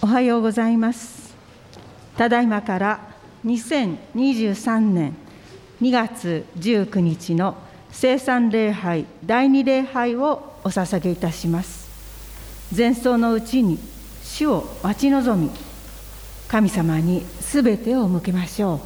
はようございます。ただいまから2023年2月19日の聖餐礼拝第2礼拝をお捧げいたします。前奏のうちに主を待ち望み、神様にすべてを向けましょう。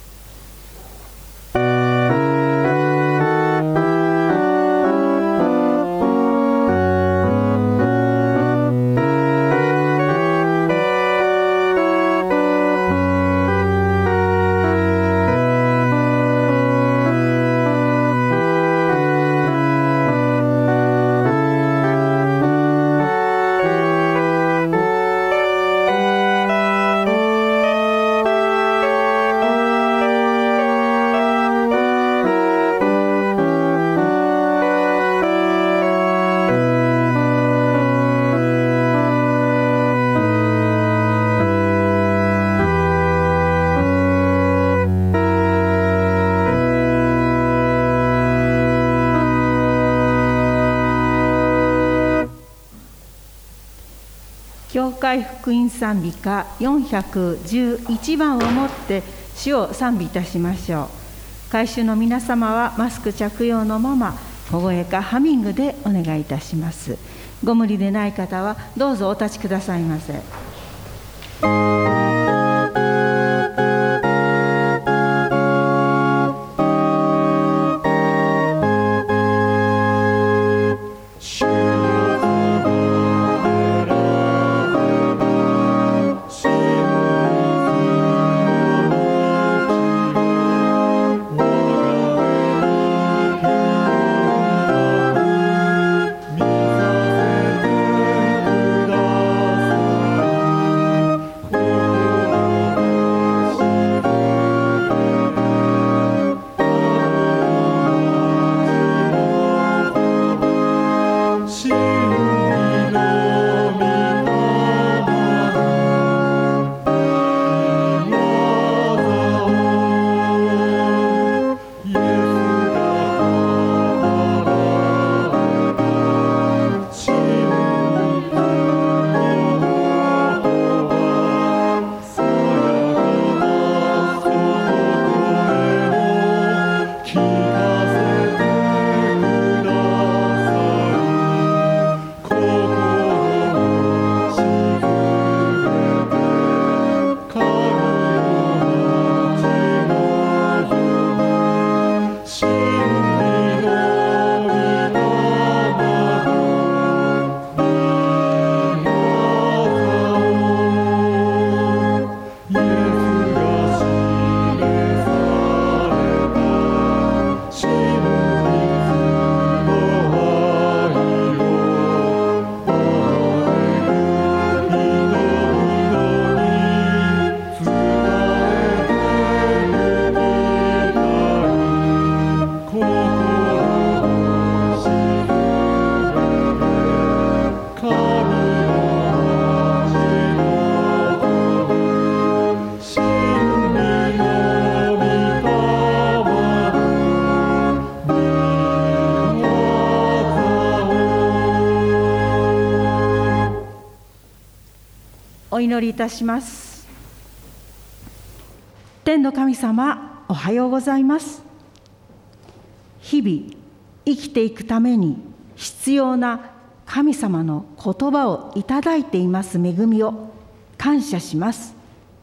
教会福音賛美歌411番をもって主を賛美いたしましょう。会衆の皆様はマスク着用のまま小声かハミングでお願いいたします。ご無理でない方はどうぞお立ちくださいませ。お祈りいたします。天の神様、おはようございます。日々生きていくために必要な神様の言葉をいただいています恵みを感謝します。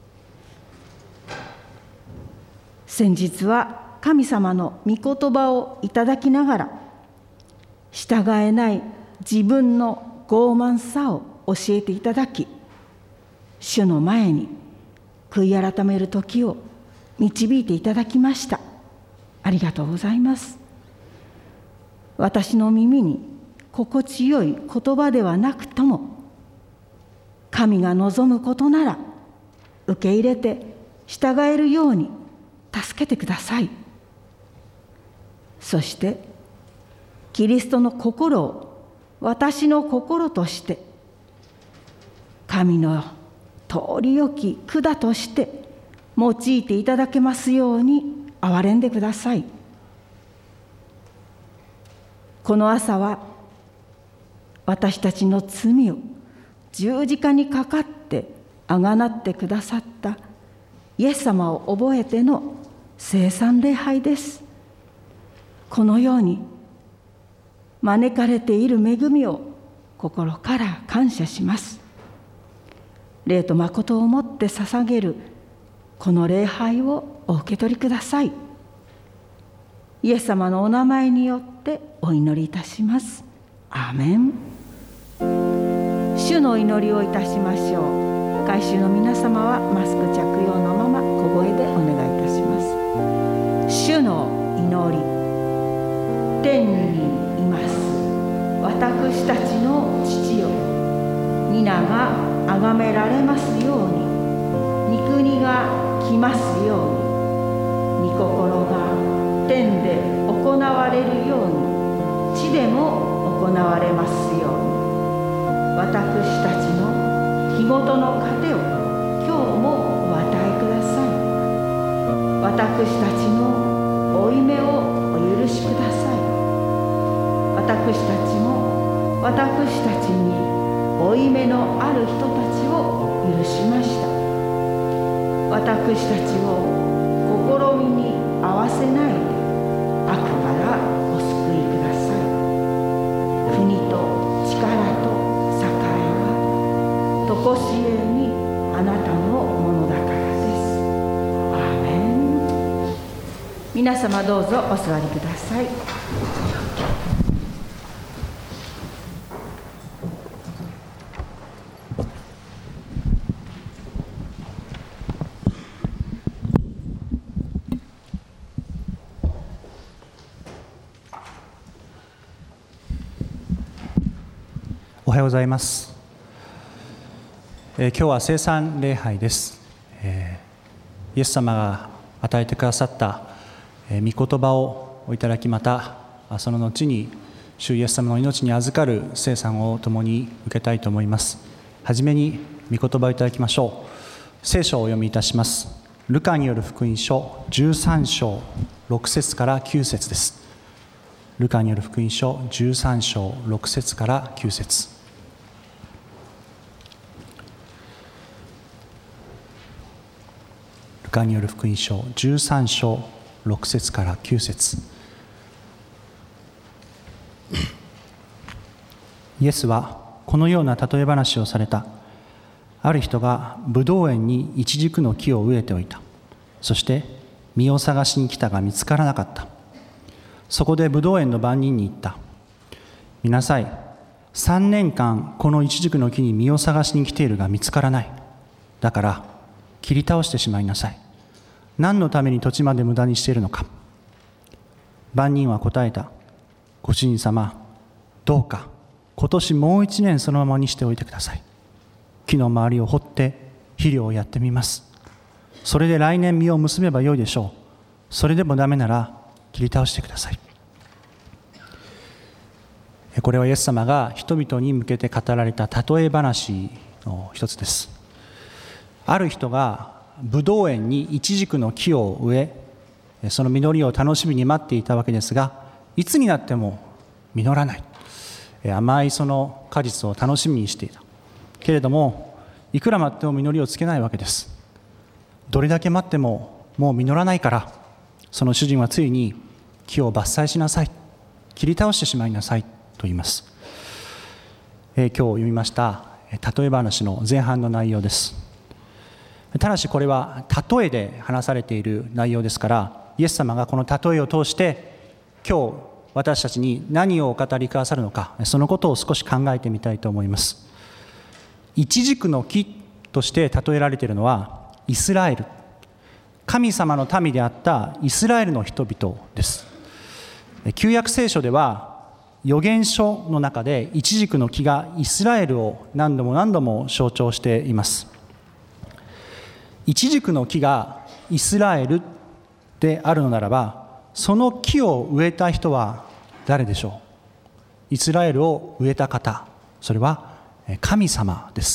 先日は神様の御言葉をいただきながら、従えない自分の傲慢さを教えていただき、主の前に悔い改める時を導いていただきました。ありがとうございます。私の耳に心地よい言葉ではなくとも、神が望むことなら受け入れて従えるように助けてください。そしてキリストの心を私の心として、神の通りよき管として用いていただけますように憐れんでください。この朝は私たちの罪を十字架にかかってあがなってくださったイエス様を覚えての聖餐礼拝です。このように招かれている恵みを心から感謝します。霊と誠をもって捧げるこの礼拝をお受け取りください。イエス様のお名前によってお祈りいたします。アーメン。主の祈りをいたしましょう。会衆の皆様はマスク着用のまま小声でお願いいたします。主の祈り。天にいます私たちの父よ、皆が崇められますように、御国が来ますように、御心が天で行われるように地でも行われますように、私たちの日ごとの糧を今日もお与えください。私たちの負い目をお許しください。私たちも私たちに負い目のある人たちを許しました。私たちを試みに合わせないで悪からお救いください。国と力と栄はとこしえにあなたのものだからです。アーメン。皆様どうぞお座りください。 おはようございます。今日は聖餐礼拝です。イエス様が与えてくださった御言葉をおいただき、またその後に主イエス様の命に預かる聖餐を共に受けたいと思います。はじめに御言葉をいただきましょう。聖書をお読みいたします。ルカによる福音書13章6節から9節です。ルカによる福音書13章6節から9節。ルカによる福音書13章6節から9節。イエスはこのような例え話をされた。ある人がブドウ園にイチジクの木を植えておいた。そして実を探しに来たが見つからなかった。そこでブドウ園の番人に言った。見なさい。3年間このイチジクの木に実を探しに来ているが見つからない。だから切り倒してしまいなさい。何のために土地まで無駄にしているのか。番人は答えた。ご主人様、どうか今年もう1年そのままにしておいてください。木の周りを掘って肥料をやってみます。それで来年実を結べばよいでしょう。それでもダメなら切り倒してください。これはイエス様が人々に向けて語られた例え話の一つです。ある人がブドウ園にイチジクの木を植え、その実りを楽しみに待っていたわけですが、いつになっても実らない。甘いその果実を楽しみにしていた。けれどもいくら待っても実りをつけないわけです。どれだけ待ってももう実らないから、その主人はついに木を伐採しなさい、切り倒してしまいなさいと言います。今日読みました例え話の前半の内容です。ただしこれは例えで話されている内容ですから、イエス様がこの例えを通して今日私たちに何をお語りくださるのか、そのことを少し考えてみたいと思います。イチジクの木として例えられているのはイスラエル、神様の民であったイスラエルの人々です。旧約聖書では預言書の中でイチジクの木がイスラエルを何度も何度も象徴しています。イチジクの木がイスラエルであるのならば、その木を植えた人は誰でしょう。イスラエルを植えた方、それは神様です。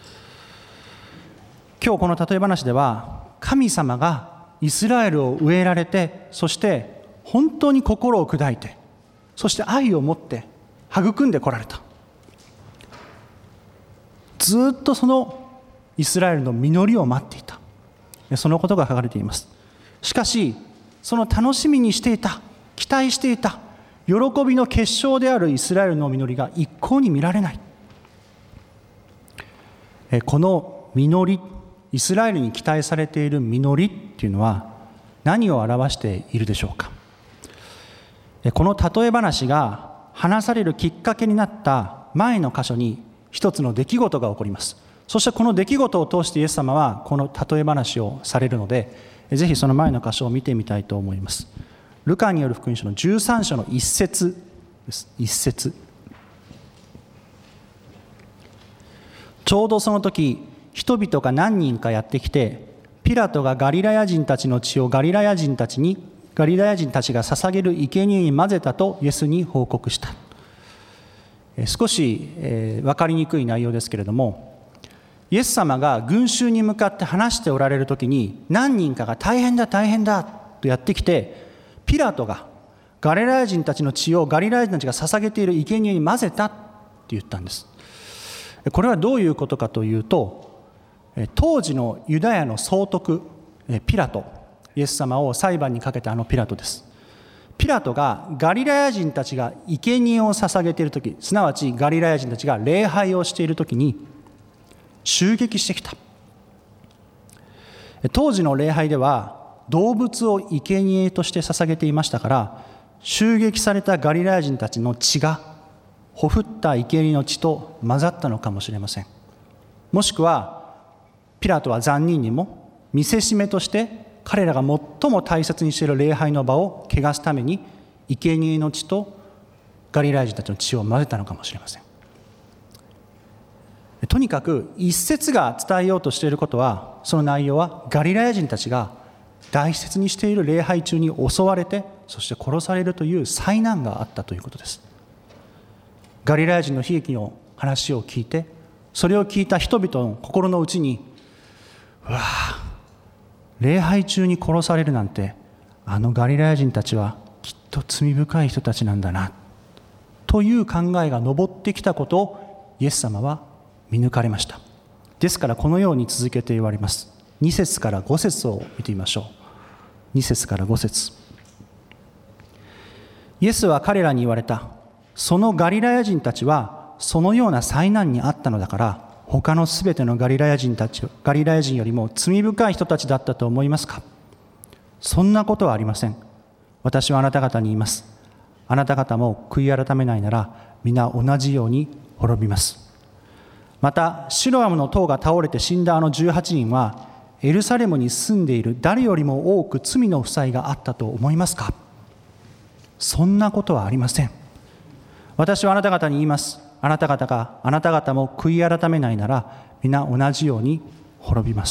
今日この例え話では、神様がイスラエルを植えられて、そして本当に心を砕いて、そして愛を持って育んでこられた。ずっとそのイスラエルの実りを待っていた。そのことが書かれています。しかし、その楽しみにしていた、期待していた、喜びの結晶であるイスラエルの実りが一向に見られない。この実り、イスラエルに期待されている実りっていうのは何を表しているでしょうか。この例え話が話されるきっかけになった前の箇所に一つの出来事が起こります。そしてこの出来事を通してイエス様はこの例え話をされるので、ぜひその前の箇所を見てみたいと思います。ルカによる福音書の13章の1節です。1節。ちょうどその時、人々が何人かやってきて、ピラトがガリラヤ人たちの血をガリラヤ人たちが捧げる生贄に混ぜたとイエスに報告した。少し分かりにくい内容ですけれども、イエス様が群衆に向かって話しておられる時に、何人かが大変だ大変だとやってきて、ピラトがガリラヤ人たちの血をガリラヤ人たちが捧げている生贄に混ぜたって言ったんです。これはどういうことかというと、当時のユダヤの総督ピラト、イエス様を裁判にかけたピラトです。ピラトがガリラヤ人たちが生贄を捧げているとき、すなわちガリラヤ人たちが礼拝をしているときに襲撃してきた。当時の礼拝では動物を生贄として捧げていましたから、襲撃されたガリラヤ人たちの血がほふった生贄の血と混ざったのかもしれません。もしくはピラトは残忍にも見せしめとして彼らが最も大切にしている礼拝の場を汚すために生贄の血とガリラヤ人たちの血を混ぜたのかもしれません。とにかく一節が伝えようとしていることは、その内容はガリラヤ人たちが大切にしている礼拝中に襲われて、そして殺されるという災難があったということです。ガリラヤ人の悲劇の話を聞いて、それを聞いた人々の心の内に、うわあ、礼拝中に殺されるなんて、あのガリラヤ人たちはきっと罪深い人たちなんだなという考えが上ってきたことをイエス様は見抜かれました。ですからこのように続けて言われます。2節から5節を見てみましょう。2節から5節。イエスは彼らに言われた。そのガリラヤ人たちはそのような災難にあったのだから、他のすべてのガリラヤ人よりも罪深い人たちだったと思いますか？そんなことはありません。私はあなた方に言います。あなた方も悔い改めないなら、皆同じように滅びます。また、シロアムの塔が倒れて死んだあの18人は、エルサレムに住んでいる誰よりも多く罪の負債があったと思いますか？そんなことはありません。私はあなた方に言います。あなた方も悔い改めないなら、皆同じように滅びます。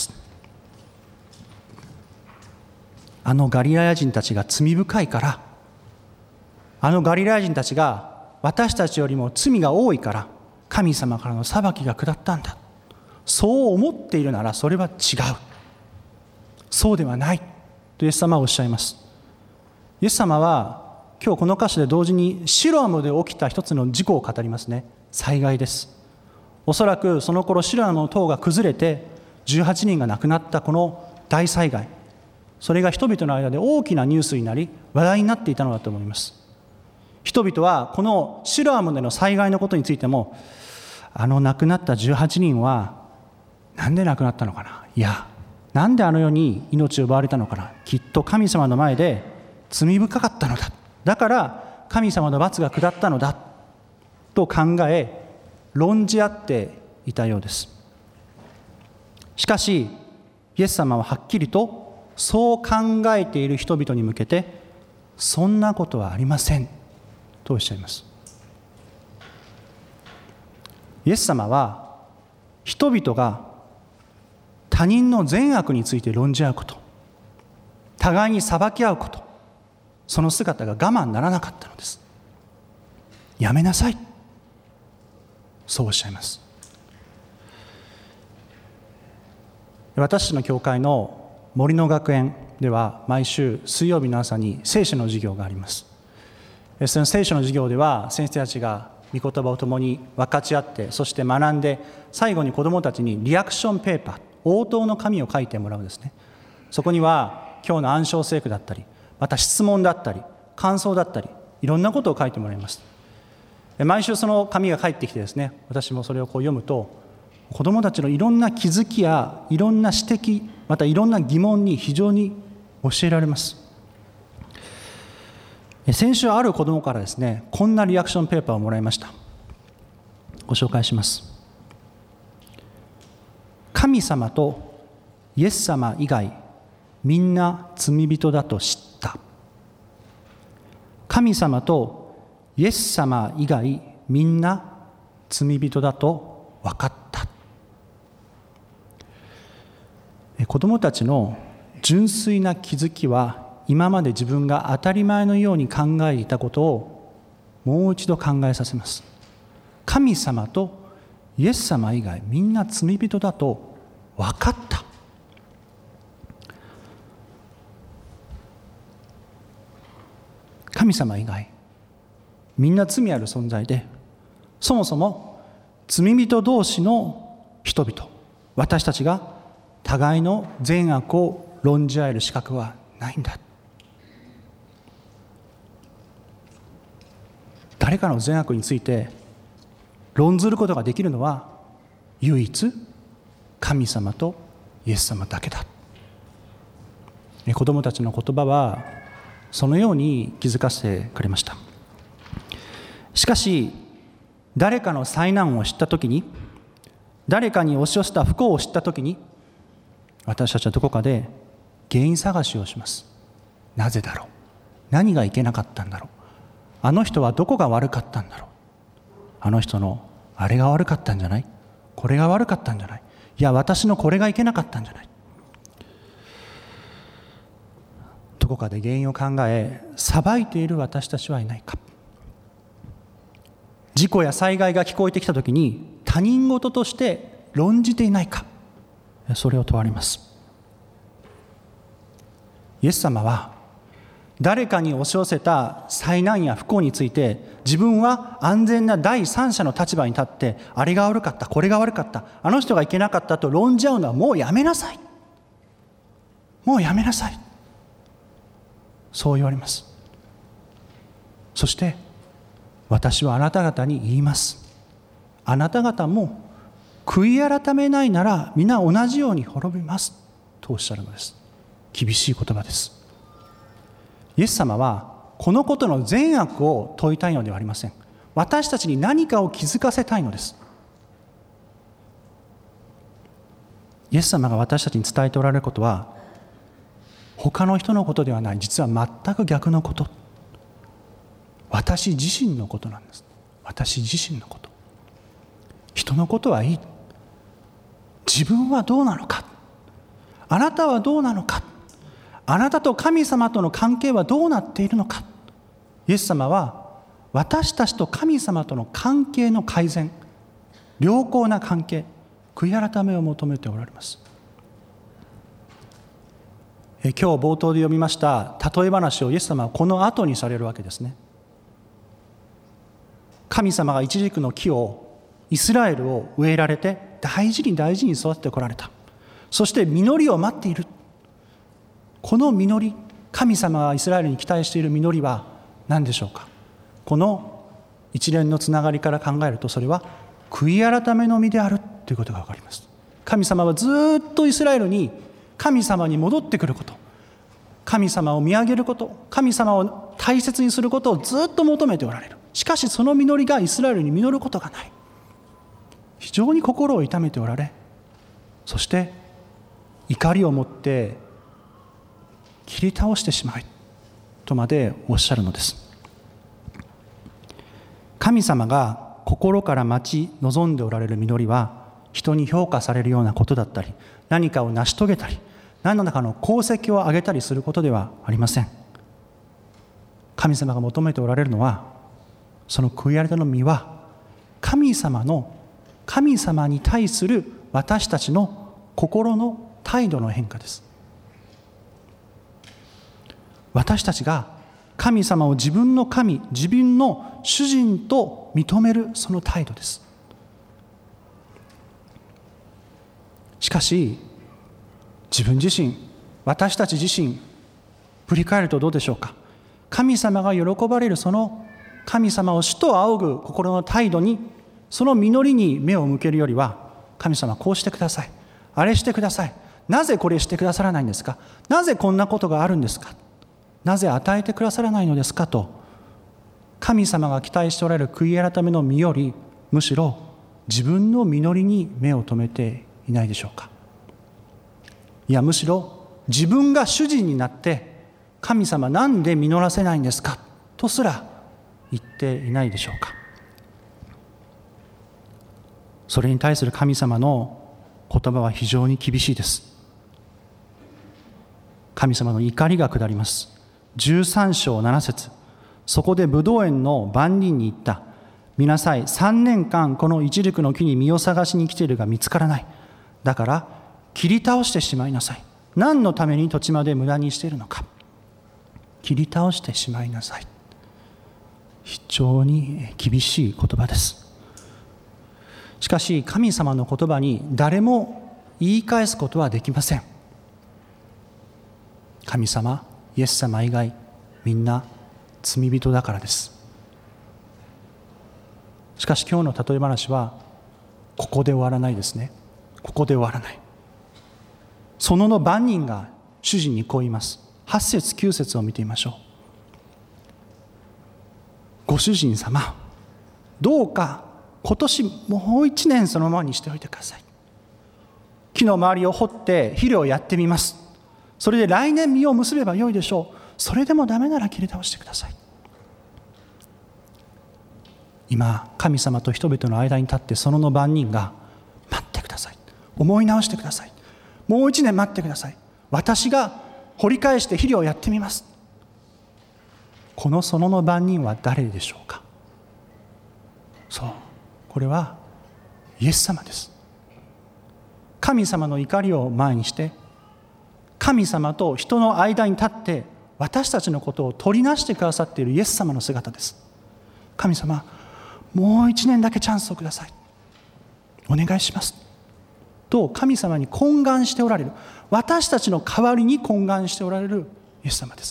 あのガリラヤ人たちが罪深いから、あのガリラヤ人たちが私たちよりも罪が多いから、神様からの裁きが下ったんだ。そう思っているならそれは違う。そうではないとイエス様はおっしゃいます。イエス様は今日この箇所で同時にシロアムで起きた一つの事故を語りますね。災害です。おそらくその頃シロアムの塔が崩れて18人が亡くなったこの大災害、それが人々の間で大きなニュースになり話題になっていたのだと思います。人々はこのシロアムでの災害のことについても、あの亡くなった18人はなんで亡くなったのかな、いやなんであの世に命を奪われたのかな、きっと神様の前で罪深かったのだ、だから神様の罰が下ったのだと考え論じ合っていたようです。しかしイエス様ははっきりとそう考えている人々に向けて、そんなことはありませんとおっしゃいます。イエス様は人々が他人の善悪について論じ合うこと、互いに裁き合うこと、その姿が我慢ならなかったのです。やめなさい、そうおっしゃいます。私の教会の森の学園では毎週水曜日の朝に聖書の授業があります。その聖書の授業では先生たちが御言葉を共に分かち合って、そして学んで、最後に子どもたちにリアクションペーパー、応答の紙を書いてもらうんですね。そこには今日の暗唱聖句だったり、また質問だったり感想だったり、いろんなことを書いてもらいます。毎週その紙が返ってきてですね、私もそれを読むと、子どもたちのいろんな気づきやいろんな指摘、またいろんな疑問に非常に教えられます。先週ある子どもからですね、こんなリアクションペーパーをもらいました。ご紹介します。神様とイエス様以外みんな罪人だと知った。神様とイエス様以外みんな罪人だと分かった。子どもたちの純粋な気づきは、今まで自分が当たり前のように考えていたことをもう一度考えさせます。神様とイエス様以外みんな罪人だと分かった。神様以外みんな罪ある存在で、そもそも罪人同士の人々、私たちが互いの善悪を論じ合える資格はないんだ。誰かの善悪について論ずることができるのは唯一神様とイエス様だけだ。子どもたちの言葉はそのように気づかせてくれました。しかし誰かの災難を知ったときに、誰かに押し寄せた不幸を知ったときに、私たちはどこかで原因探しをします。なぜだろう、何がいけなかったんだろう、あの人はどこが悪かったんだろう、あの人のあれが悪かったんじゃない、これが悪かったんじゃない、いや私のこれがいけなかったんじゃない、どこかで原因を考え裁いている私たちはいないか。事故や災害が聞こえてきたときに他人事として論じていないか、それを問われます。イエス様は誰かに押し寄せた災難や不幸について、自分は安全な第三者の立場に立って、あれが悪かった、これが悪かった、あの人がいけなかったと論じ合うのはもうやめなさい、もうやめなさい、そう言われます。そして私はあなた方に言います。あなた方も悔い改めないなら皆同じように滅びますとおっしゃるのです。厳しい言葉です。イエス様はこのことの善悪を問いたいのではありません。私たちに何かを気づかせたいのです。イエス様が私たちに伝えておられることは、他の人のことではない、実は全く逆のこと。私自身のことなんです。私自身のこと。人のことはいい。自分はどうなのか。あなたはどうなのか。あなたと神様との関係はどうなっているのか。イエス様は私たちと神様との関係の改善、良好な関係、悔い改めを求めておられます。今日冒頭で読みました例え話をイエス様はこの後にされるわけですね。神様がイチジクの木をイスラエルを植えられて大事に大事に育ててこられた。そして実りを待っている。この実り、神様がイスラエルに期待している実りは何でしょうか。この一連のつながりから考えると、それは悔い改めの実であるということが分かります。神様はずっとイスラエルに神様に戻ってくること、神様を見上げること、神様を大切にすることをずっと求めておられる。しかしその実りがイスラエルに実ることがない。非常に心を痛めておられ、そして怒りを持って切り倒してしまいとまでおっしゃるのです。神様が心から待ち望んでおられる実りは、人に評価されるようなことだったり、何かを成し遂げたり、何らかの功績を上げたりすることではありません。神様が求めておられるのは、その悔い改めの実は神様に対する私たちの心の態度の変化です。私たちが神様を自分の神、自分の主人と認めるその態度です。しかし自分自身、私たち自身振り返るとどうでしょうか。神様が喜ばれるその神様を主と仰ぐ心の態度に、その実りに目を向けるよりは、神様こうしてください、あれしてください、なぜこれしてくださらないんですか、なぜこんなことがあるんですか、なぜ与えてくださらないのですかと、神様が期待しておられる悔い改めの実より、むしろ自分の実りに目を留めていないでしょうか。いや、むしろ自分が主人になって、神様なんで実らせないんですかとすら言っていないでしょうか。それに対する神様の言葉は非常に厳しいです。神様の怒りが下ります。13章7節、そこでブドウ園の番人に言った。見なさい、3年間このイチジクの木に実を探しに来ているが見つからない。だから切り倒してしまいなさい。何のために土地まで無駄にしているのか。切り倒してしまいなさい。非常に厳しい言葉です。しかし神様の言葉に誰も言い返すことはできません。神様、イエス様以外みんな罪人だからです。しかし今日の例え話はここで終わらないですね。ここで終わらない。その番人が主人にこう言います。8節9節を見てみましょう。ご主人様、どうか今年もう1年そのままにしておいてください。木の周りを掘って肥料をやってみます。それで来年実を結べばよいでしょう。それでもダメなら切り倒してください。今神様と人々の間に立って、その番人が待ってください、思い直してください、もう1年待ってください、私が掘り返して肥料をやってみます。このその番人は誰でしょうか。そう、これはイエス様です。神様の怒りを前にして、神様と人の間に立って私たちのことを取りなしてくださっているイエス様の姿です。神様、もう1年だけチャンスをください、お願いしますと神様に懇願しておられる、私たちの代わりに懇願しておられるイエス様です。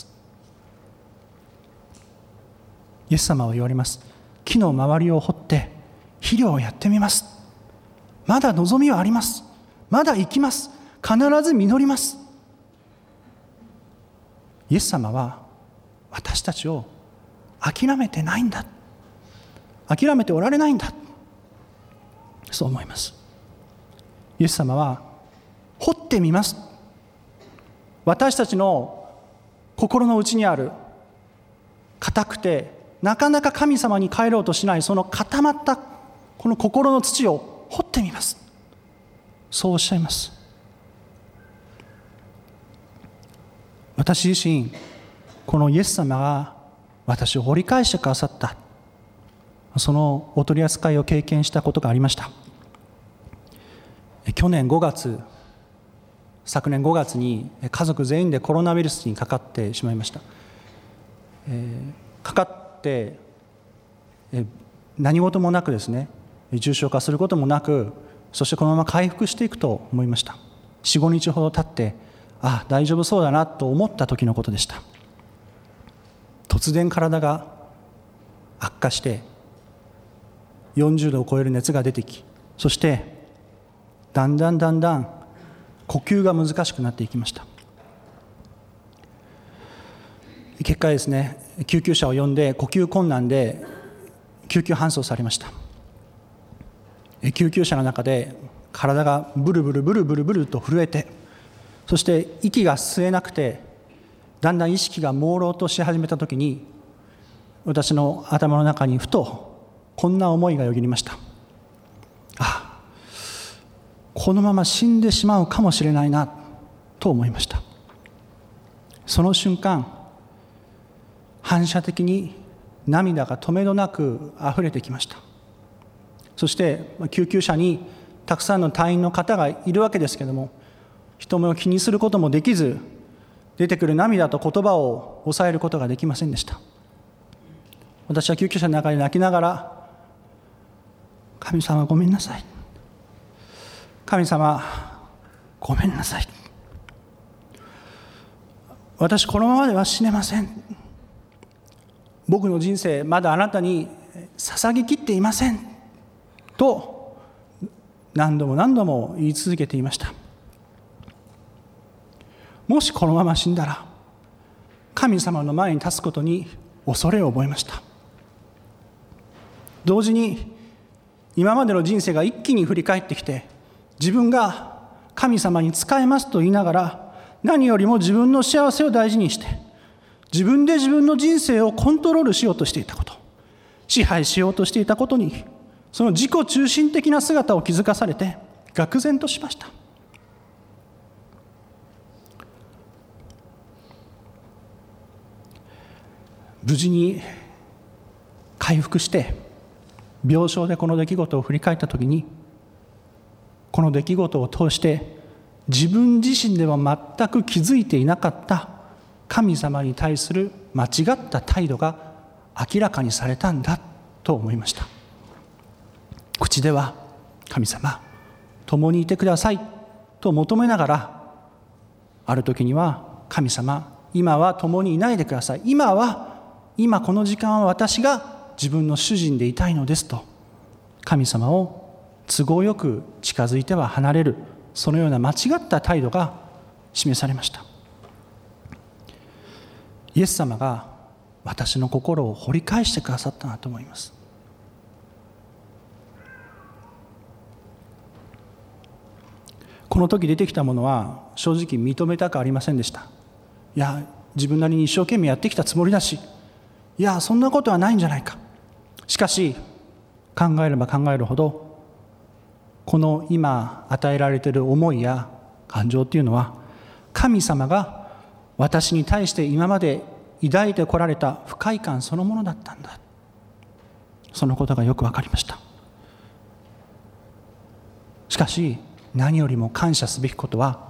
イエス様は言われます。木の周りを掘って肥料をやってみます。まだ望みはあります。まだ生きます。必ず実ります。イエス様は私たちを諦めてないんだ、諦めておられないんだ、そう思います。イエス様は掘ってみます。私たちの心の内にある固くてなかなか神様に帰ろうとしない、その固まったこの心の土を掘ってみます、そうおっしゃいます。私自身、このイエス様が私を掘り返してくださった、そのお取り扱いを経験したことがありました。昨年5月に家族全員でコロナウイルスにかかってしまいました。かかって何事もなくですね、重症化することもなく、そしてこのまま回復していくと思いました。 4,5 日ほど経って、大丈夫そうだなと思った時のことでした。突然体が悪化して40度を超える熱が出てき、そしてだんだん呼吸が難しくなっていきました。結果ですね、救急車を呼んで呼吸困難で救急搬送されました。救急車の中で体がブルブルと震えて、そして息が吸えなくてだんだん意識が朦朧とし始めた時に、私の頭の中にふとこんな思いがよぎりました。このまま死んでしまうかもしれないなと思いました。その瞬間、反射的に涙が止めどなくあふれてきました。そして救急車にたくさんの隊員の方がいるわけですけれども、人目を気にすることもできず、出てくる涙と言葉を抑えることができませんでした。 私は救急車の中で泣きながら、神様ごめんなさい、神様ごめんなさい、私このままでは死ねません、僕の人生まだあなたに捧げきっていませんと何度も何度も言い続けていました。もしこのまま死んだら神様の前に立つことに恐れを覚えました。同時に今までの人生が一気に振り返ってきて、自分が神様に仕えますと言いながら、何よりも自分の幸せを大事にして自分で自分の人生をコントロールしようとしていたこと、支配しようとしていたことに、その自己中心的な姿を気づかされて愕然としました。無事に回復して病床でこの出来事を振り返ったときに、この出来事を通して自分自身では全く気づいていなかった神様に対する間違った態度が明らかにされたんだと思いました。口では神様共にいてくださいと求めながら、ある時には神様今は共にいないでください、今この時間は私が自分の主人でいたいのですと、神様を都合よく近づいては離れる、そのような間違った態度が示されました。イエス様が私の心を掘り返してくださったなと思います。この時出てきたものは正直認めたくありませんでした。いや、自分なりに一生懸命やってきたつもりだし、いやそんなことはないんじゃないか。しかし考えれば考えるほど、この今与えられている思いや感情というのは、神様が私に対して今まで抱いてこられた不快感そのものだったんだ。そのことがよく分かりました。しかし何よりも感謝すべきことは、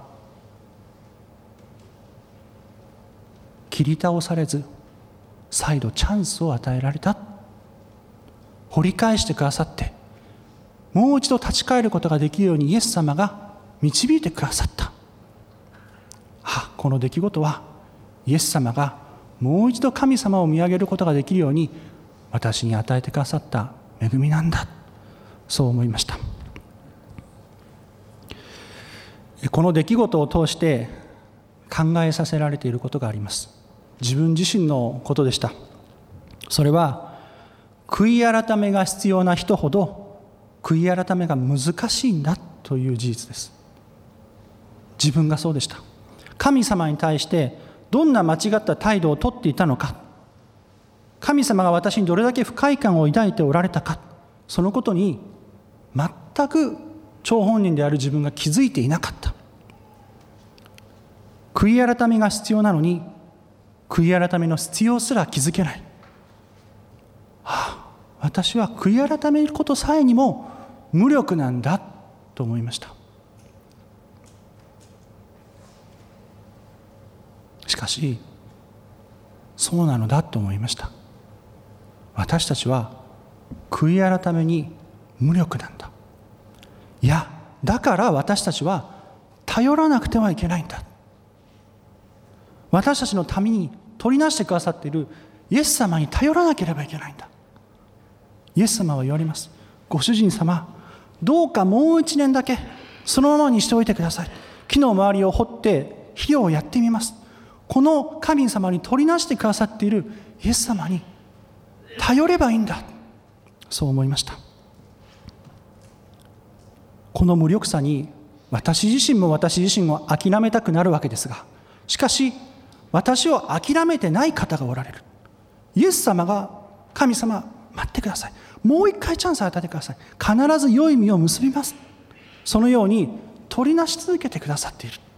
切り倒されず再度チャンスを与えられた、掘り返してくださって、もう一度立ち返ることができるようにイエス様が導いてくださった。この出来事はイエス様がもう一度神様を見上げることができるように私に与えてくださった恵みなんだ、そう思いました。この出来事を通して考えさせられていることがあります。自分自身のことでした。それは悔い改めが必要な人ほど悔い改めが難しいんだという事実です。自分がそうでした。神様に対してどんな間違った態度をとっていたのか、神様が私にどれだけ不快感を抱いておられたか、そのことに全く張本人である自分が気づいていなかった。悔い改めが必要なのに、悔い改めの必要すら気づけない。私は悔い改めることさえにも無力なんだと思いました。しかしそうなのだと思いました。私たちは悔い改めに無力なんだ。いや、だから私たちは頼らなくてはいけないんだ。私たちのために取りなしてくださっているイエス様に頼らなければいけないんだ。イエス様は言われます。ご主人様、どうかもう1年だけそのままにしておいてください。木の周りを掘って肥料をやってみます。この神様に取りなしてくださっているイエス様に頼ればいいんだ、そう思いました。この無力さに私自身も諦めたくなるわけですが、しかし私を諦めてない方がおられる。イエス様が、神様待ってください、もう一回チャンスを与えてください、必ず良い実を結びます、そのように取りなし続けてくださっている。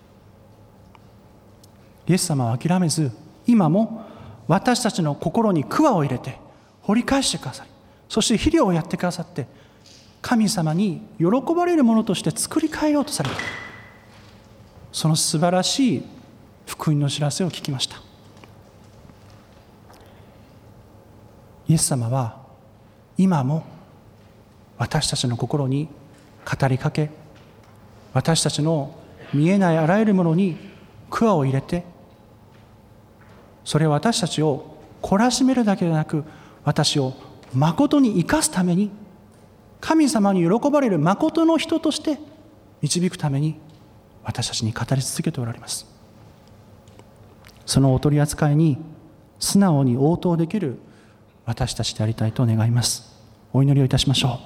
イエス様は諦めず、今も私たちの心に桑を入れて掘り返してください、そして肥料をやってくださって、神様に喜ばれるものとして作り変えようとされている。その素晴らしい福音の知らせを聞きました。 イエス様は今も私たちの心に語りかけ、私たちの見えないあらゆるものに桑を入れて、それは私たちを懲らしめるだけでなく、私を誠に生かすために、神様に喜ばれる誠の人として導くために私たちに語り続けておられます。そのお取り扱いに素直に応答できる私たちでありたいと願います。お祈りをいたしましょう。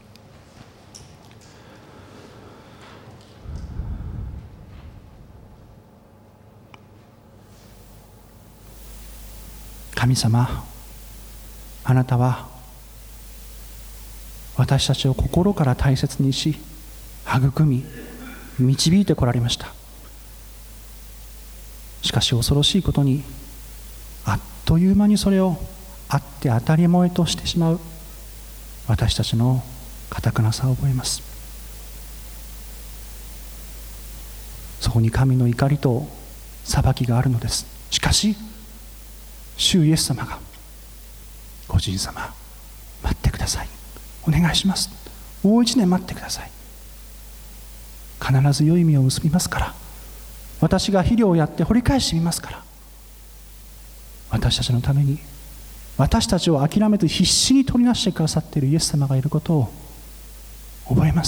神様、あなたは私たちを心から大切にし、育み、導いてこられました。しかし恐ろしいことに、あっという間にそれをあって当たり前としてしまう私たちの堅なさを覚えます。そこに神の怒りと裁きがあるのです。しかし主イエス様が、ご主人様、待ってください、お願いします、もう一年待ってください、必ず良い実を結びますから、私が肥料をやって掘り返してみますから、私たちのために、私たちを諦めず必死に取りなしてくださっているイエス様がいることを覚えます。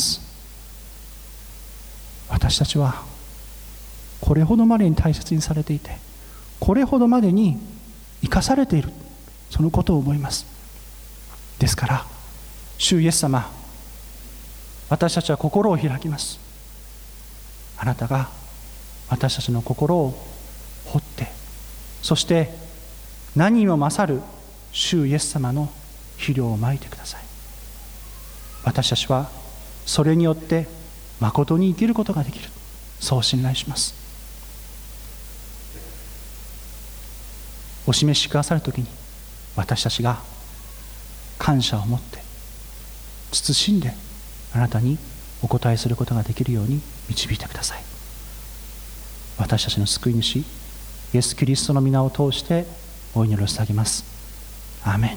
私たちはこれほどまでに大切にされていて、これほどまでに生かされている、そのことを覚えます。ですから主イエス様、私たちは心を開きます。あなたが私たちの心を掘って、そして何にも勝る主イエス様の肥料をまいてください。私たちはそれによって誠に生きることができる、そう信頼します。お示しくださるときに、私たちが感謝を持って慎んであなたにお答えすることができるように導いてください。私たちの救い主イエス・キリストの皆を通してお祈りを捧げます。アーメン。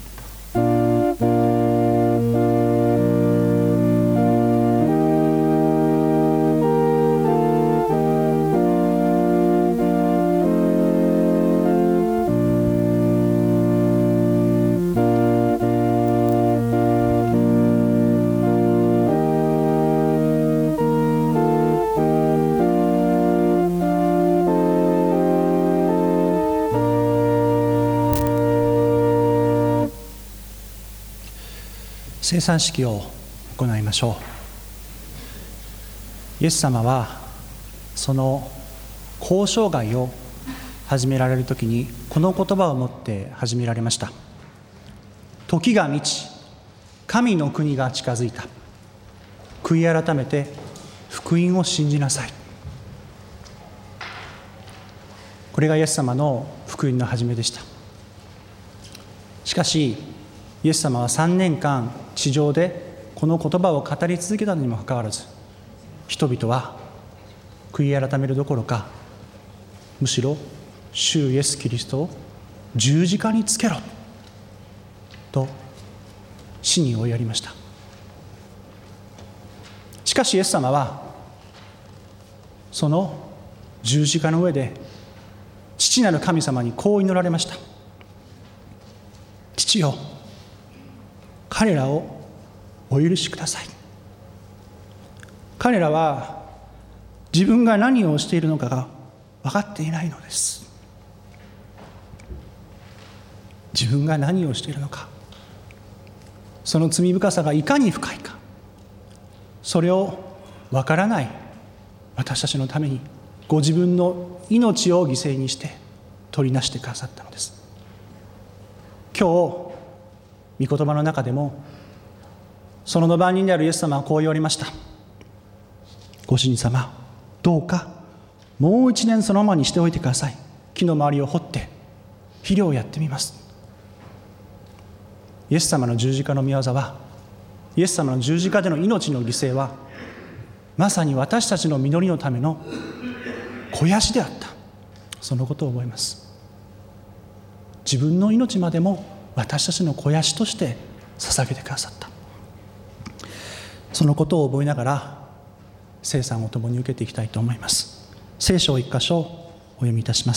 聖餐式を行いましょう。イエス様はその交渉外を始められるときにこの言葉を持って始められました。時が満ち、神の国が近づいた。悔い改めて福音を信じなさい。これがイエス様の福音の始めでした。しかしイエス様は3年間地上でこの言葉を語り続けたのにもかかわらず、人々は悔い改めるどころか、むしろ主イエスキリストを十字架につけろと死に追いやりました。しかしイエス様はその十字架の上で父なる神様にこう祈られました。父よ、彼らをお許しください。彼らは自分が何をしているのかが分かっていないのです。自分が何をしているのか、その罪深さがいかに深いか、それを分からない私たちのためにご自分の命を犠牲にして取りなしてくださったのです。今日御言葉の中でもその番人であるイエス様はこう言われました。ご主人様、どうかもう一年そのままにしておいてください。木の周りを掘って肥料をやってみます。イエス様の十字架の御業は、イエス様の十字架での命の犠牲は、まさに私たちの実りのための肥やしであった。そのことを覚えます。自分の命までも私たちの肥やしとして捧げてくださった。そのことを覚えながら聖餐を共に受けていきたいと思います。聖書を一箇所お読みいたします。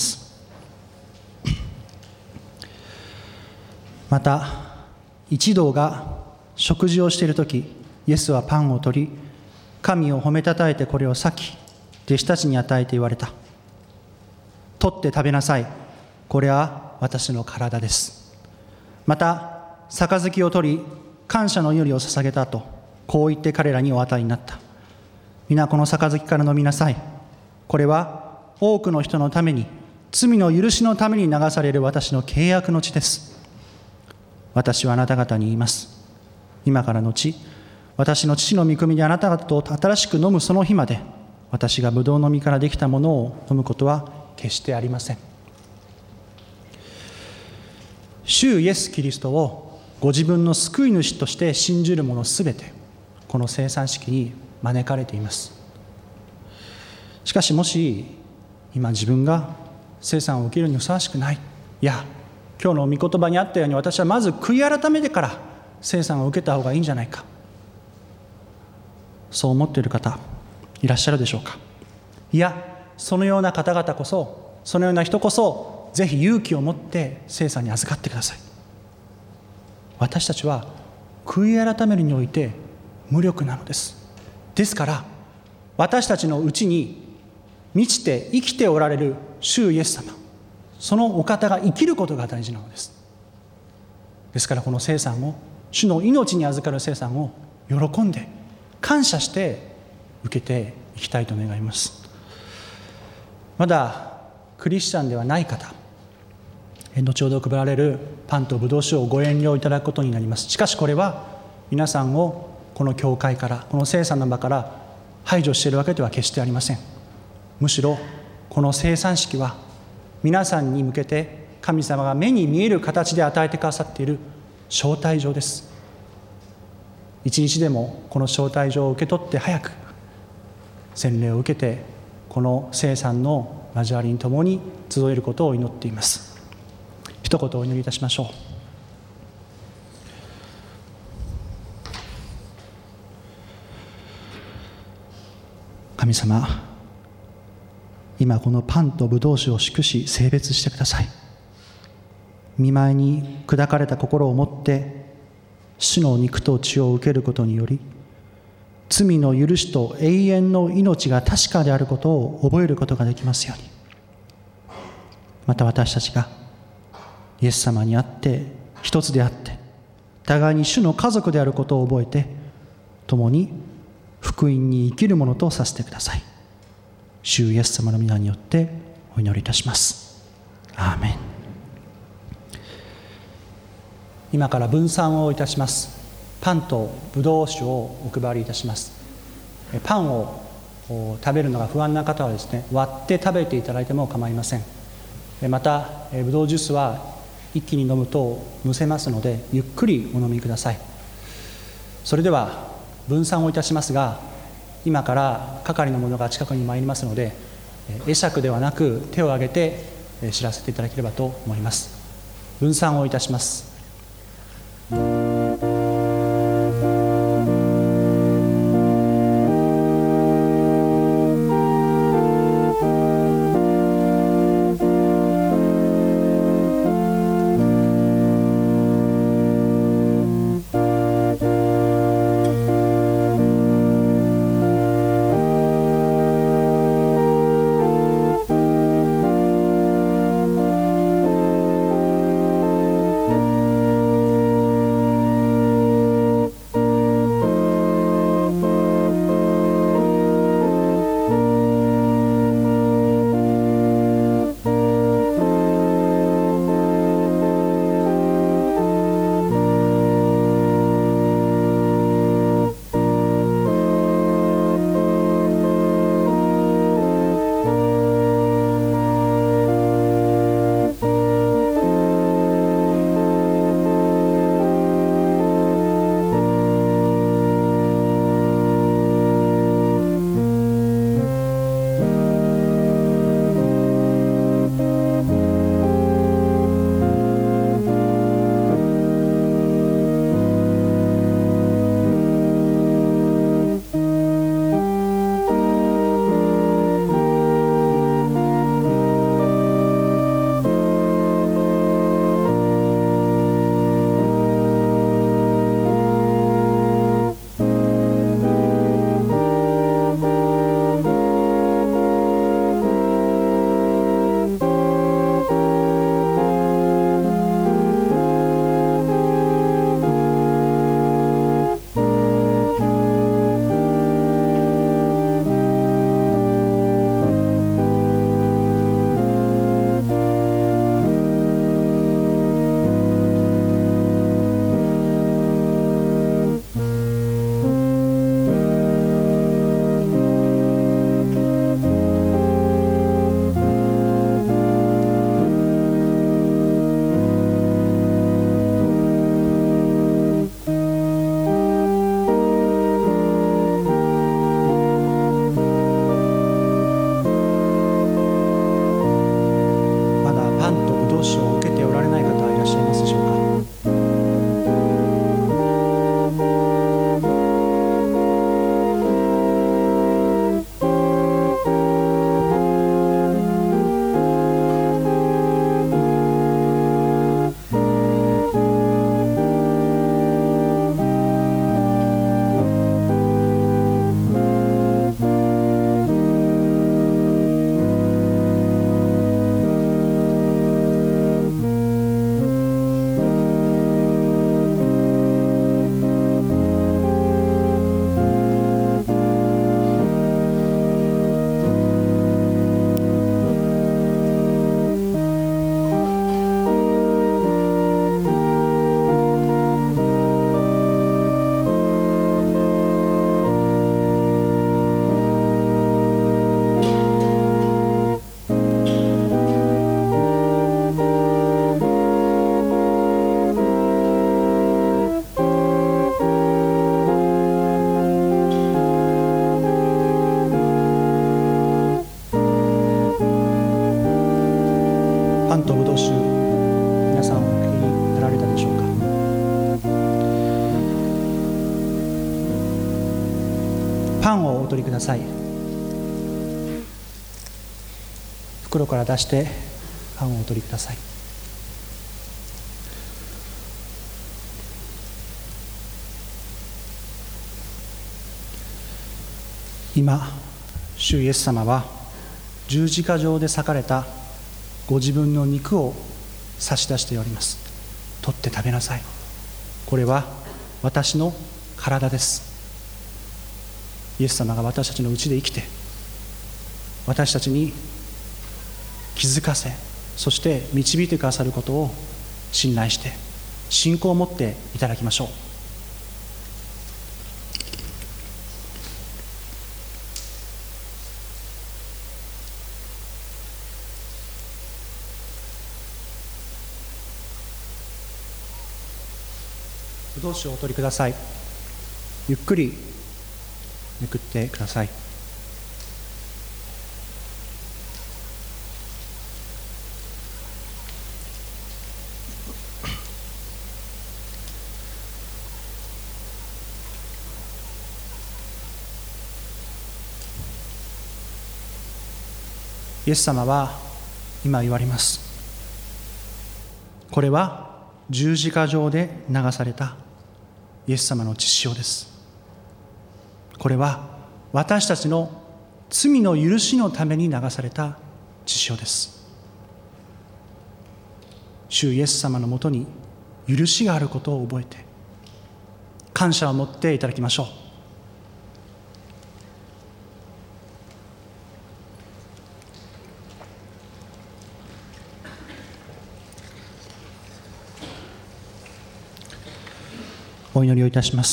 また一同が食事をしているとき、イエスはパンを取り、神を褒めたたえてこれを裂き、弟子たちに与えて言われた。取って食べなさい。これは私の体です。また杯を取り、感謝の祈りを捧げた後、こう言って彼らにお与えになった。皆この杯から飲みなさい。これは多くの人のために、罪の許しのために流される私の契約の血です。私はあなた方に言います。今からのち、私の父の御国であなた方と新しく飲むその日まで、私がブドウの実からできたものを飲むことは決してありません。主イエス・キリストをご自分の救い主として信じる者すべて、この聖餐式に招かれています。しかしもし今自分が聖餐を受けるにふさわしくない、いや今日の御言葉にあったように私はまず悔い改めてから聖餐を受けた方がいいんじゃないか、そう思っている方いらっしゃるでしょうか。いや、そのような方々こそ、そのような人こそぜひ勇気を持って聖餐に預かってください。私たちは悔い改めるにおいて無力なのです。ですから私たちのうちに満ちて生きておられる主イエス様、そのお方が生きることが大事なのです。ですからこの聖餐を、主の命に預かる聖餐を喜んで感謝して受けていきたいと願います。まだクリスチャンではない方、後ほど配られるパンとブドウ酒をご遠慮いただくことになります。しかしこれは皆さんをこの教会から、この聖餐の場から排除しているわけでは決してありません。むしろこの聖餐式は皆さんに向けて神様が目に見える形で与えてくださっている招待状です。一日でもこの招待状を受け取って早く洗礼を受けて、この聖餐の交わりにともに集えることを祈っています。一言お祈りいたしましょう。神様、今このパンとブドウ酒を祝し聖別してください。御前に砕かれた心を持って主の肉と血を受けることにより、罪の許しと永遠の命が確かであることを覚えることができますように。また私たちがイエス様にあって一つであって互いに主の家族であることを覚えて、共に福音に生きるものとさせてください。主イエス様の皆によってお祈りいたします。アーメン。今から分散をいたします。パンとブドウ酒をお配りいたします。パンを食べるのが不安な方はですね、割って食べていただいても構いません。またブドウジュースは一気に飲むとむせますので、ゆっくりお飲みください。それでは分散をいたしますが、今から係の者が近くに参りますので、会釈ではなく手を挙げて知らせていただければと思います。分散をいたします。 パンとぶどう酒、皆さんお受けになられたでしょうか。パンをお取りください。袋から出してパンをお取りください。今、主イエス様は十字架上で裂かれたご自分の肉を差し出しております。取って食べなさい。これは私の体です。イエス様が私たちのうちで生きて、私たちに気づかせ、そして導いてくださることを信頼して信仰を持っていただきましょう。ぶどう酒をお取りください。ゆっくりめくってください。イエス様は今言われます。これは十字架上で流されたイエス様の血潮です。これは私たちの罪の許しのために流された血潮です。主イエス様のもとに許しがあることを覚えて、感謝を持っていただきましょう。お祈りをいたします。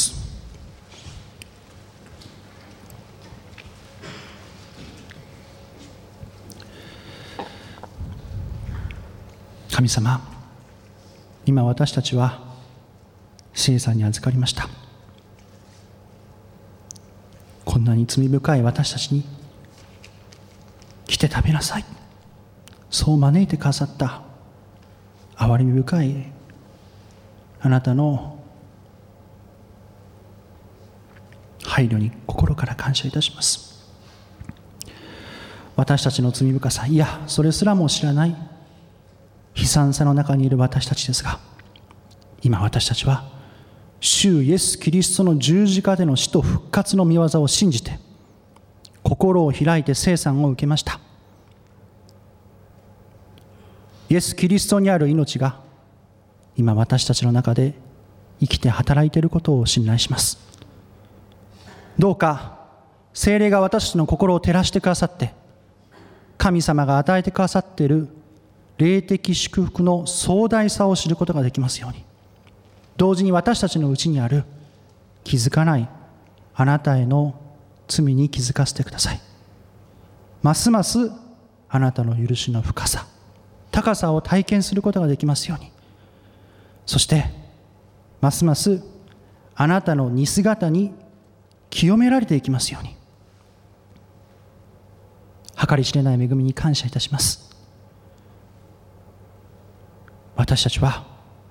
神様、今私たちは聖餐に預かりました。こんなに罪深い私たちに来て食べなさい、そう招いてくださった憐れみ深いあなたの配慮に心から感謝いたします。私たちの罪深さ、いやそれすらも知らない悲惨さの中にいる私たちですが、今私たちは主イエス・キリストの十字架での死と復活の御業を信じて、心を開いて聖餐を受けました。イエス・キリストにある命が今私たちの中で生きて働いていることを信頼します。どうか聖霊が私たちの心を照らしてくださって、神様が与えてくださっている霊的祝福の壮大さを知ることができますように、同時に私たちのうちにある気づかないあなたへの罪に気づかせてください。ますますあなたの許しの深さ、高さを体験することができますように、そしてますますあなたの似姿に清められていきますように、計り知れない恵みに感謝いたします。私たちは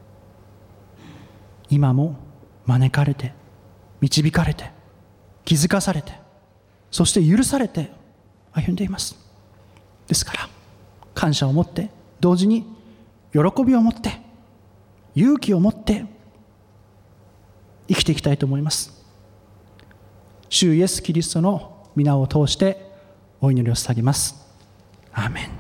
今も招かれて、導かれて、気づかされて、そして許されて歩んでいます。ですから感謝を持って、同時に喜びを持って、勇気を持って生きていきたいと思います。主イエス・キリストの皆を通してお祈りを捧げます。アーメン。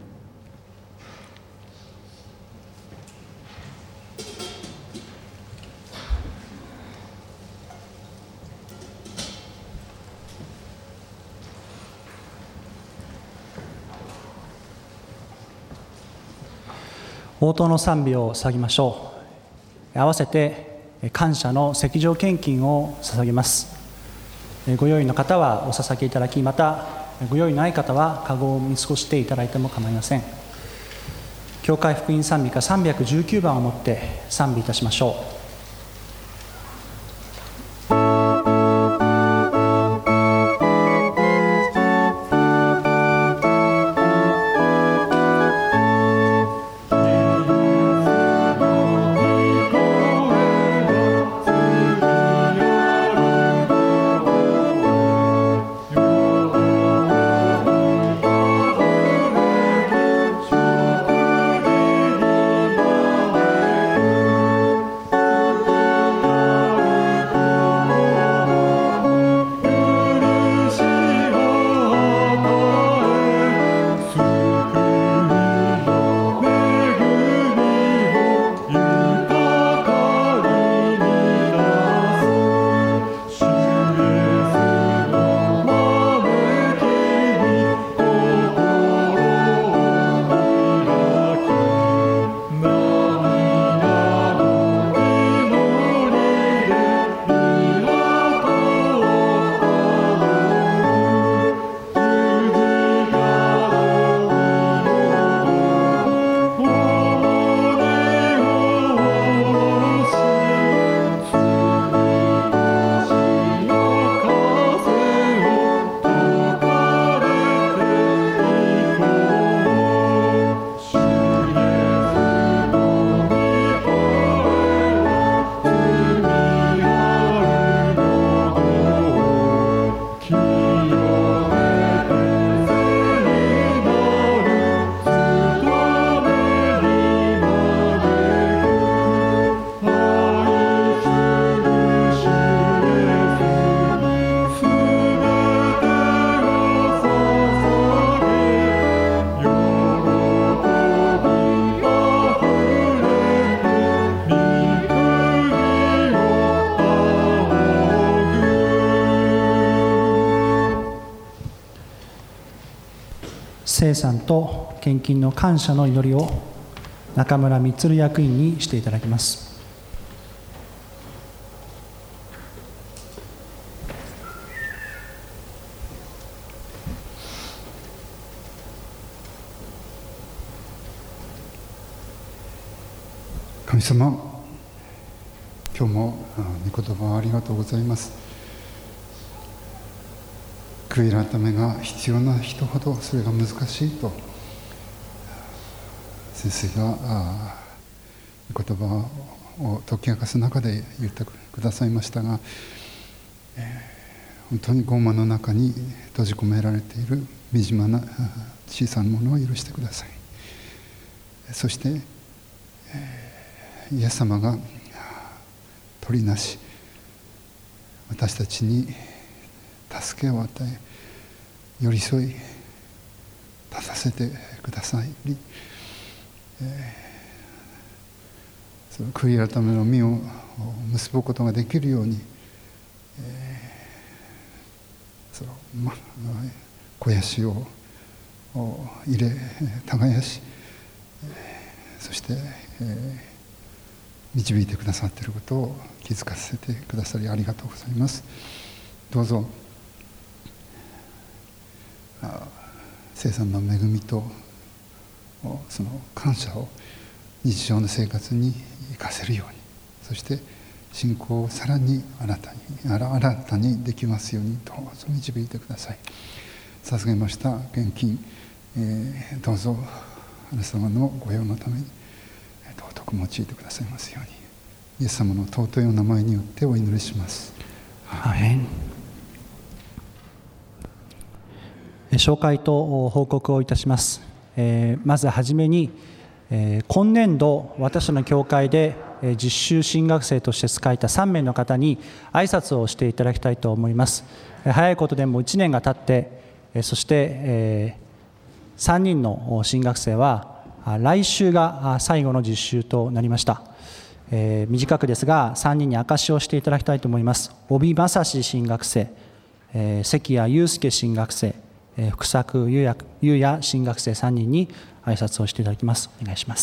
応答の賛美を捧げましょう。合わせて感謝の赤条献金を捧げます。ご用意の方はお捧げいただき、またご用意のない方はカゴを見過ごしていただいても構いません。教会福音賛美歌319番をもって賛美いたしましょう。 聖餐と献金の感謝の祈りを中村充役員にしていただきます。 神様、今日も御言葉ありがとうございます。悔い改めが必要な人ほどそれが難しいと先生が御言葉を解き明かす中で言ってくださいましたが、本当に傲慢の中に閉じ込められている惨めな小さなものを許してください。そしてイエス様が取りなし私たちに助けを与え寄り添い立たせてくださり、その悔い改めの実を結ぶことができるように、その肥やしを入れ耕し、そして、導いてくださっていることを気づかせてくださりありがとうございます。どうぞ聖餐の恵みとその感謝を日常の生活に生かせるように、そして信仰をさらに新たにできますようにどうぞ導いてください。捧げました献金、どうぞあなた様のご用のために尊く用いてくださいますように、イエス様の尊いお名前によってお祈りします。 アーメン。紹介と報告をいたします。まずはじめに、今年度私の教会で実習神学生として仕えた3名の方に挨拶をしていただきたいと思います。早いことでも1年が経って、そして、3人の神学生は来週が最後の実習となりました。短くですが3人に証しをしていただきたいと思います。帯正志神学生、関谷祐介神学生、福作優也神学生3人に挨拶をしていただきます。お願いします。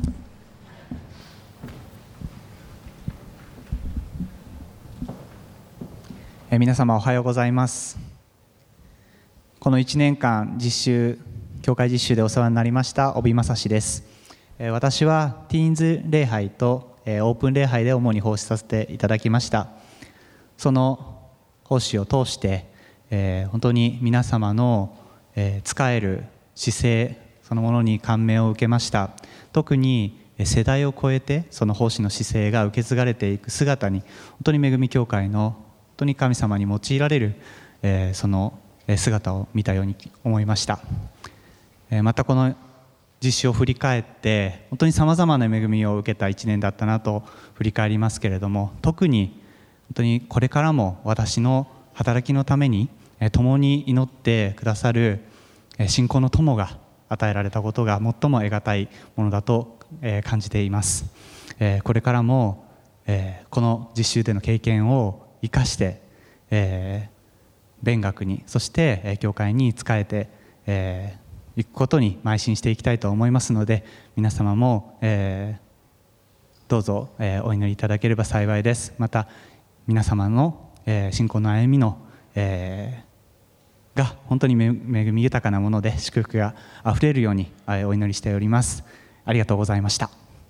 皆様おはようございます。この1年間教会実習でお世話になりました帯正志です。私はティーンズ礼拝とオープン礼拝で主に奉仕させていただきました。その奉仕を通して本当に皆様の仕える姿勢そのものに感銘を受けました。特に世代を超えてその奉仕の姿勢が受け継がれていく姿に本当に恵み教会の本当に神様に用いられるその姿を見たように思いました。またこの実習を振り返って本当にさまざまな恵みを受けた1年だったなと振り返りますけれども、特に本当にこれからも私の働きのために共に祈ってくださる信仰の友が与えられたことが最も得難いものだと感じています。これからもこの実習での経験を生かして勉学にそして教会に仕えていくことに邁進していきたいと思いますので、皆様もどうぞお祈りいただければ幸いです。また皆様の信仰の歩みのが本当に恵み豊かなもので祝福があふれるようにお祈りしております。ありがとうございました。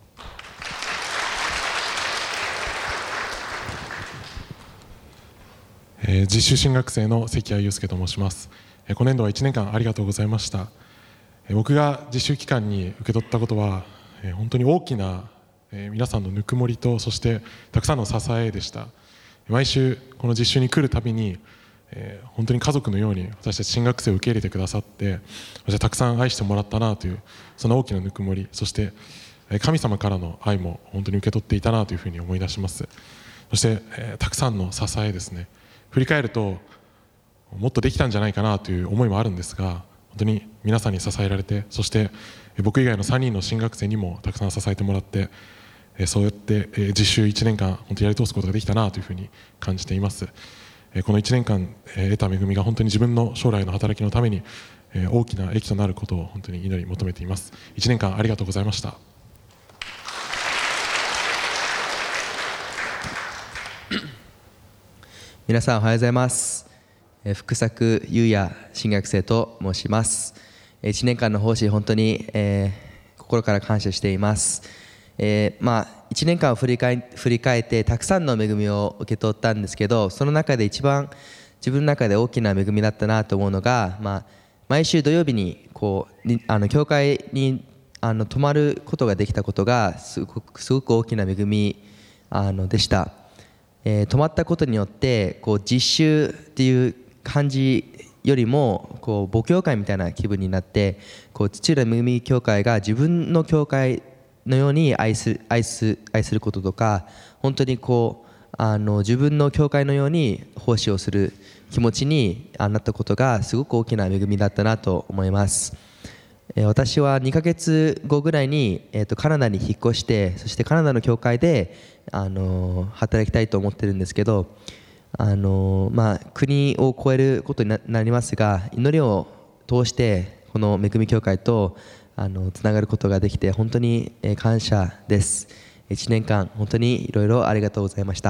実習神学生の関谷祐介と申します。今年度は1年間ありがとうございました。僕が実習期間に受け取ったことは本当に大きな皆さんのぬくもりとそしてたくさんの支えでした。毎週この実習に来るたびに本当に家族のように私たち神学生を受け入れてくださって私はたくさん愛してもらったなというその大きなぬくもり、そして神様からの愛も本当に受け取っていたなというふうに思い出します。そしてたくさんの支えですね。振り返るともっとできたんじゃないかなという思いもあるんですが、本当に皆さんに支えられて、そして僕以外の3人の神学生にもたくさん支えてもらって、そうやって実習1年間本当にやり通すことができたなというふうに感じています。この1年間得た恵みが本当に自分の将来の働きのために大きな益となることを本当に祈り求めています。1年間ありがとうございました。 皆さんおはようございます。福作優也新学生と申します。1年間の奉仕本当に、心から感謝しています。1年間を振り返ってたくさんの恵みを受け取ったんですけど、その中で一番自分の中で大きな恵みだったなと思うのが、毎週土曜日に教会に泊まることができたことがすごく大きな恵みでした。泊まったことによって実習っていう感じよりも母教会みたいな気分になって、土浦恵み教会が自分の教会のように愛することとか、本当に自分の教会のように奉仕をする気持ちになったことがすごく大きな恵みだったなと思います。私は2ヶ月後ぐらいに、カナダに引っ越して、そしてカナダの教会で働きたいと思ってるんですけど、国を越えることになりますが、祈りを通してこの恵み教会とつながることができて本当に感謝です。1年間本当にいろいろありがとうございました。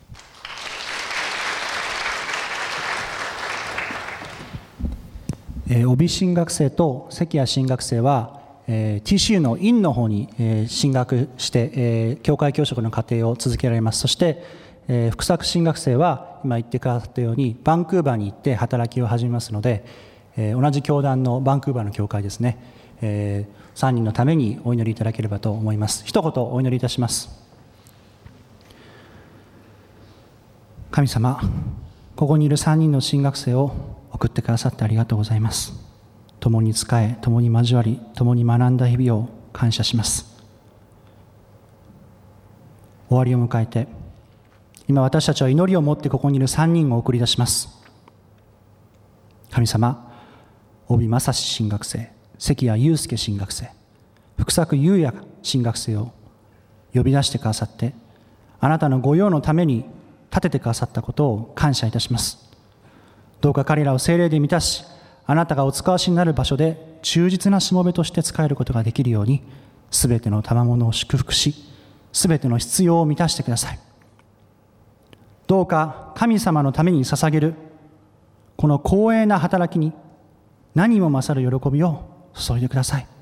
帯新学生と関谷新学生は、TCU の院の方に、進学して、教会教職の課程を続けられます。そして、福作新学生は今言ってくださったようにバンクーバーに行って働きを始めますので、同じ教団のバンクーバーの教会ですね、3人のためにお祈りいただければと思います。一言お祈りいたします。神様、ここにいる3人の新学生を送ってくださってありがとうございます。共に仕え、共に交わり、共に学んだ日々を感謝します。終わりを迎えて、今私たちは祈りを持ってここにいる3人を送り出します。神様、帯正史新学生、関谷祐介新学生、福作優也新学生を呼び出してくださって、あなたの御用のために立ててくださったことを感謝いたします。どうか彼らを聖霊で満たし、あなたがお使わしになる場所で忠実なしもべとして仕えることができるように、すべての賜物を祝福し、すべての必要を満たしてください。どうか神様のために捧げるこの光栄な働きに何も勝る喜びを注いでください。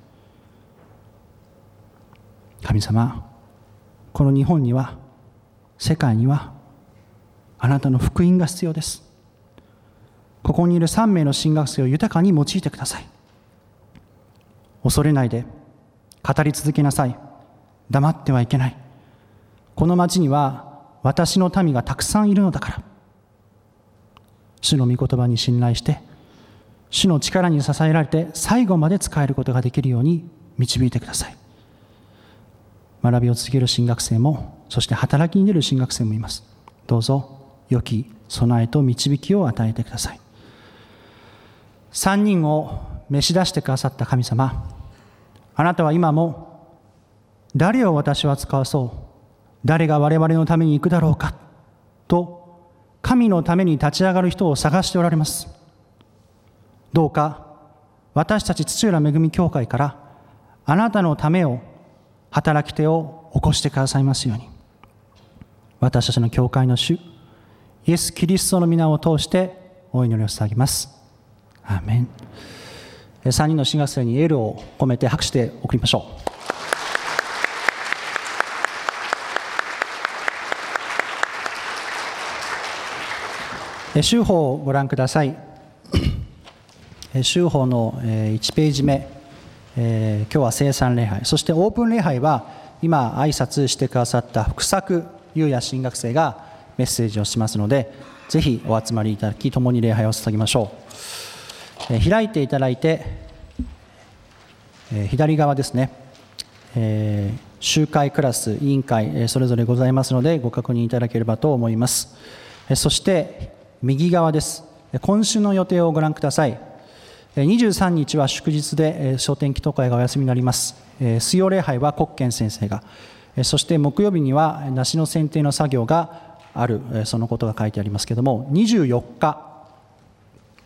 神様、この日本には、世界にはあなたの福音が必要です。ここにいる3名の新学生を豊かに用いてください。恐れないで語り続けなさい。黙ってはいけない。この町には私の民がたくさんいるのだから。主の御言葉に信頼して、主の力に支えられて最後まで仕えることができるように導いてください。学びを続ける新学生も、そして働きに出る新学生もいます。どうぞ良き備えと導きを与えてください。3人を召し出してくださった神様、あなたは今も誰を私は使わそう、誰が我々のために行くだろうかと、神のために立ち上がる人を探しておられます。どうか私たち土浦恵み教会からあなたのためを働き手を起こしてくださいますように、私たちの教会の主イエス・キリストの皆を通してお祈りを捧げます。アーメン。3人の新学生にエールを込めて拍手で送りましょう。修法をご覧ください。修法の1ページ目、今日は聖餐礼拝、そしてオープン礼拝は今挨拶してくださった福作優也新学生がメッセージをしますので、ぜひお集まりいただき共に礼拝を捧げましょう。開いていただいて、左側ですね、集会クラス委員会それぞれございますのでご確認いただければと思います。そして右側です。今週の予定をご覧ください。23日は祝日で昇天祈祷会がお休みになります。水曜礼拝は国賢先生が、そして木曜日には梨の剪定の作業がある、そのことが書いてありますけれども、24日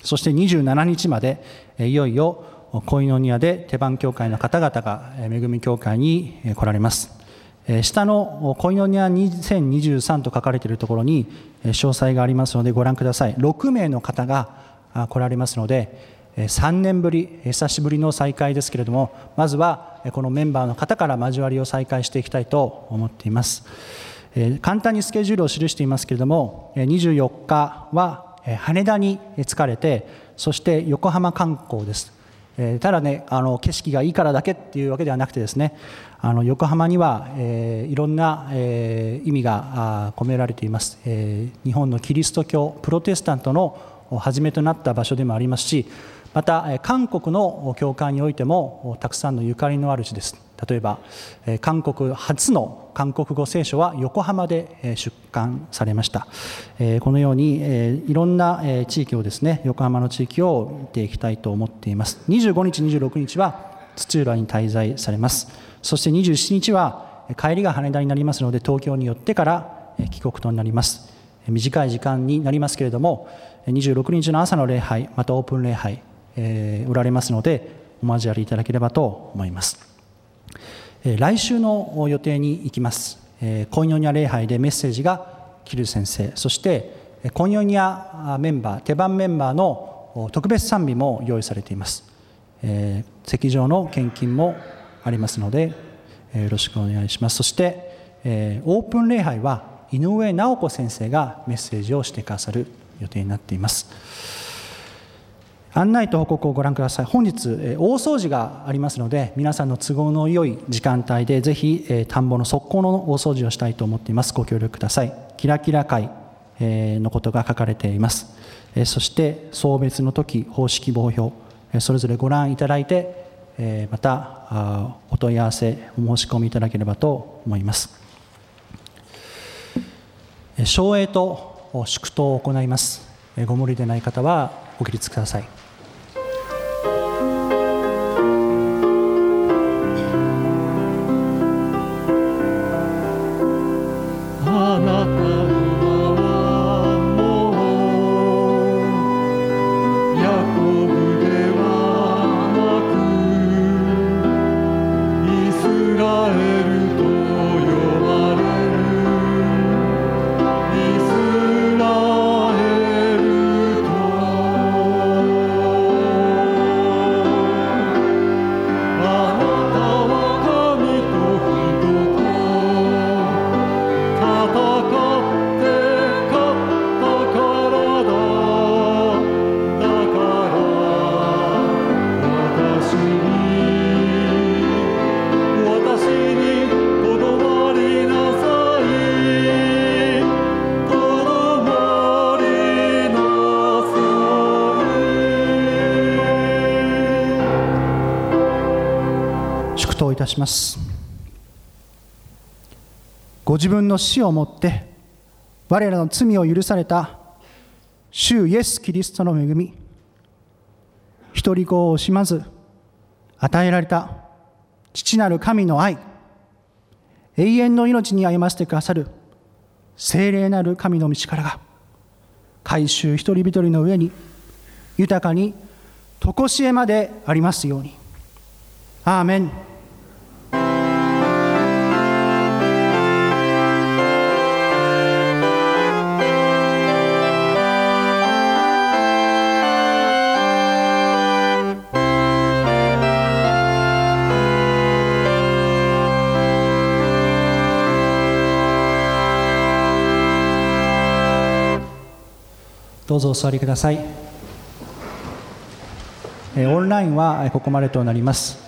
そして27日までいよいよコイノニアで手番教会の方々が恵み教会に来られます。下のコイノニア2023と書かれているところに詳細がありますのでご覧ください。6名の方が来られますので、3年ぶり、久しぶりの再会ですけれども、まずはこのメンバーの方から交わりを再開していきたいと思っています。簡単にスケジュールを記していますけれども、24日は羽田に着かれて、そして横浜観光です。ただね、景色がいいからだけっていうわけではなくてですね、横浜にはいろんな意味が込められています。日本のキリスト教プロテスタントの始めとなった場所でもありますし、また韓国の教会においてもたくさんのゆかりのある地です。例えば韓国初の韓国語聖書は横浜で出刊されました。このようにいろんな地域をですね、横浜の地域を見ていきたいと思っています。25日26日は土浦に滞在されます。そして27日は帰りが羽田になりますので、東京に寄ってから帰国となります。短い時間になりますけれども、26日の朝の礼拝、またオープン礼拝おられますので、お交わりいただければと思います。来週の予定に行きます。コイノニア礼拝でメッセージがキル先生、そしてコイノニアメンバー、手番メンバーの特別賛美も用意されています。席上の献金もありますので、よろしくお願いします。そしてオープン礼拝は井上直子先生がメッセージをしてくださる予定になっています。案内と報告をご覧ください。本日大掃除がありますので、皆さんの都合の良い時間帯でぜひ田んぼの側溝の大掃除をしたいと思っています。ご協力ください。キラキラ会のことが書かれています。そして送別の時、奉仕希望表、それぞれご覧いただいて、またお問い合わせお申し込みいただければと思います。唱詠と祝祷を行います。ご無理でない方はご起立ください。いたします。ご自分の死をもって我らの罪を許された主イエス・キリストの恵み、一人子を惜しまず与えられた父なる神の愛、永遠の命に歩ませてくださる聖霊なる神の道からが改宗一人一人の上に豊かに常しえまでありますように。アーメン。どうぞお座りください。オンラインはここまでとなります。